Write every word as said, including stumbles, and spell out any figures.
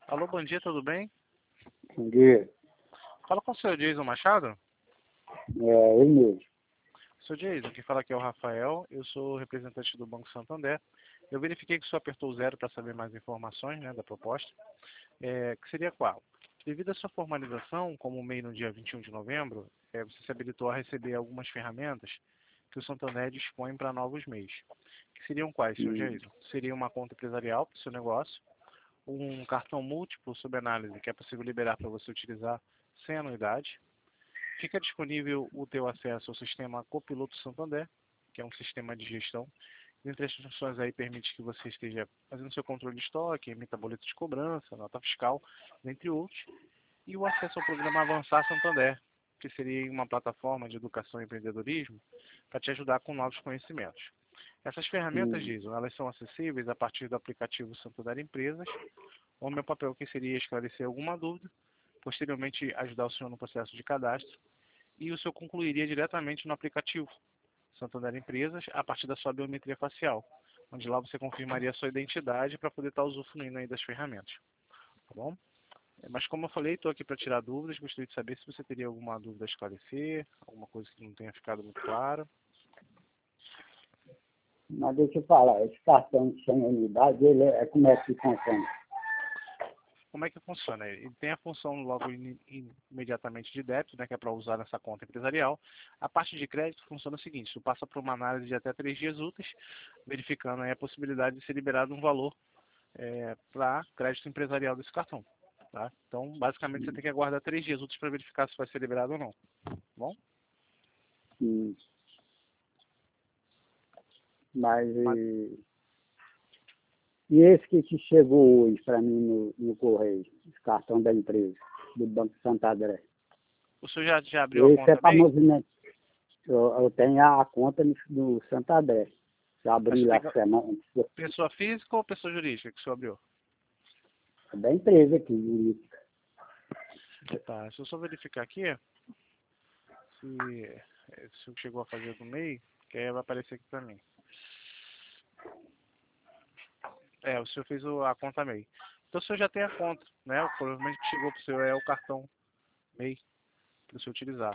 Alô, bom dia, tudo bem? Bom dia. Fala com o senhor Jason Machado. É, ele mesmo. Senhor Jason, quem fala aqui é o Rafael, eu sou representante do Banco Santander. Eu verifiquei que o senhor apertou o zero para saber mais informações, né, da proposta, é, que seria qual? Devido à sua formalização, como o M E I no dia vinte e um de novembro, é, você se habilitou a receber algumas ferramentas que o Santander dispõe para novos M E Is. Que seriam quais, senhor Hum, Jason? Seria uma conta empresarial para o seu negócio, um cartão múltiplo sob análise, que é possível liberar para você utilizar sem anuidade. Fica disponível o teu acesso ao sistema Copiloto Santander, que é um sistema de gestão. Entre as funções aí permite que você esteja fazendo seu controle de estoque, emita boleto de cobrança, nota fiscal, entre outros. E o acesso ao programa Avançar Santander, que seria uma plataforma de educação e empreendedorismo para te ajudar com novos conhecimentos. Essas ferramentas, hum, Jason, elas são acessíveis a partir do aplicativo Santander Empresas. O meu papel aqui seria esclarecer alguma dúvida, posteriormente ajudar o senhor no processo de cadastro, e o senhor concluiria diretamente no aplicativo Santander Empresas a partir da sua biometria facial, onde lá você confirmaria a sua identidade para poder estar usufruindo aí das ferramentas, tá bom? Mas como eu falei, estou aqui para tirar dúvidas, gostaria de saber se você teria alguma dúvida a esclarecer, alguma coisa que não tenha ficado muito clara. mas deixa eu falar, esse cartão sem unidade, ele é, como é que funciona? Como é que funciona? Ele tem a função logo in, in, imediatamente de débito, né, que é para usar nessa conta empresarial. A parte de crédito funciona o seguinte: tu passa por uma análise de até três dias úteis, verificando aí a possibilidade de ser liberado um valor é, para crédito empresarial desse cartão. Tá? Então, basicamente, você tem que aguardar três dias úteis para verificar se vai ser liberado ou não. Tá bom? Hum, mas Mas e, e esse que te chegou hoje para mim no, no correio, esse cartão da empresa, do Banco Santander. o senhor já, já abriu a Esse é conta para M E I? movimento. Eu, eu tenho a conta no, do Santander. Eu Mas abri você lá tem semana, pessoa física ou pessoa jurídica que o senhor abriu? é da empresa aqui, jurídica. Tá, deixa eu só verificar aqui se, se chegou a fazer do M E I, que aí vai aparecer aqui para mim. É, o senhor fez o- a conta M E I. Então o senhor já tem a conta, né? Provavelmente o que chegou para o senhor é o cartão M E I para o senhor utilizar.